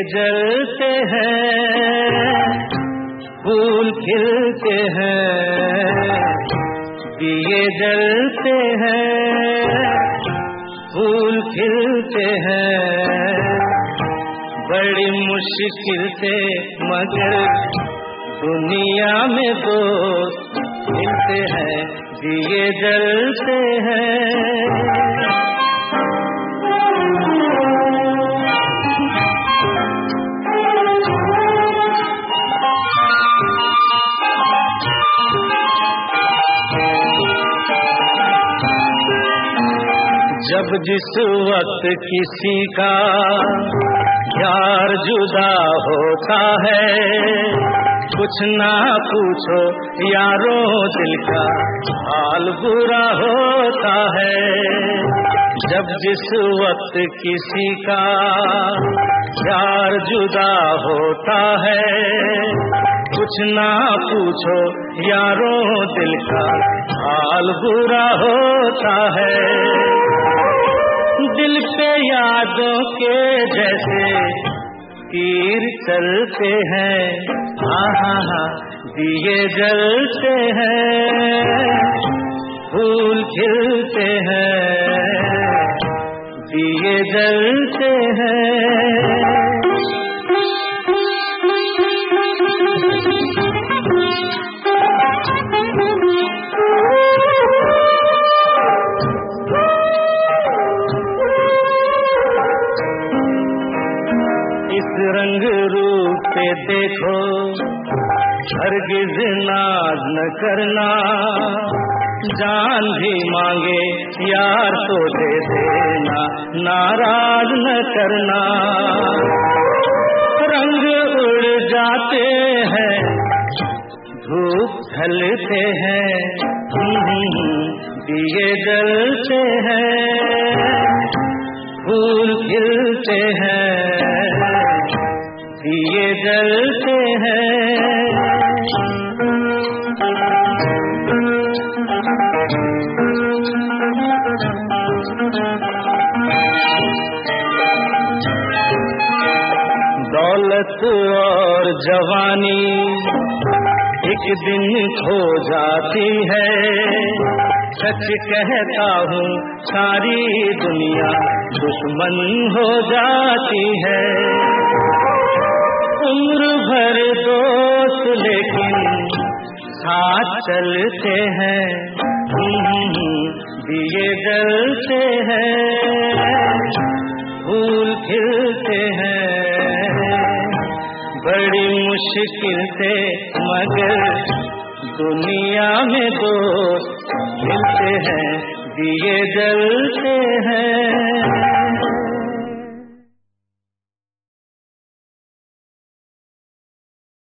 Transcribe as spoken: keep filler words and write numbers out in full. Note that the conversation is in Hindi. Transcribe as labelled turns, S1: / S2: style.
S1: जलते हैं, फूल खिलते हैं। दिए जलते हैं, फूल खिलते हैं। बड़ी मुश्किल से मगर दुनिया में दोस्त मिलते हैं, दिए जलते हैं। जब जिस वक्त किसी का यार जुदा होता है, कुछ ना पूछो यारों दिल का हाल बुरा होता है। जब जिस वक्त किसी का यार जुदा होता है, कुछ ना पूछो यारों दिल का हाल बुरा होता है। दिल पे यादों के जैसे तीर चलते हैं, हाँ हाँ हाँ दिए जलते हैं, फूल खिलते हैं, दिए जलते हैं। इस रंग रूप पे देखो, हरगिज़ नाज न करना। जान भी मांगे यार तो दे देना, नाराज न करना। रंग उड़ जाते हैं, धूप ढलते हैं, दिए जलते हैं, फूल खिलते हैं, दिए जलते हैं। दौलत और जवानी एक दिन खो जाती है, सच कहता हूँ सारी दुनिया दुश्मन हो जाती है। उम्र भर दोस्त लेकिन साथ चलते हैं, दिए जलते हैं, फूल खिलते हैं। बड़ी मुश्किल से मगर दुनिया में दोस्त मिलते हैं, दिए जलते हैं।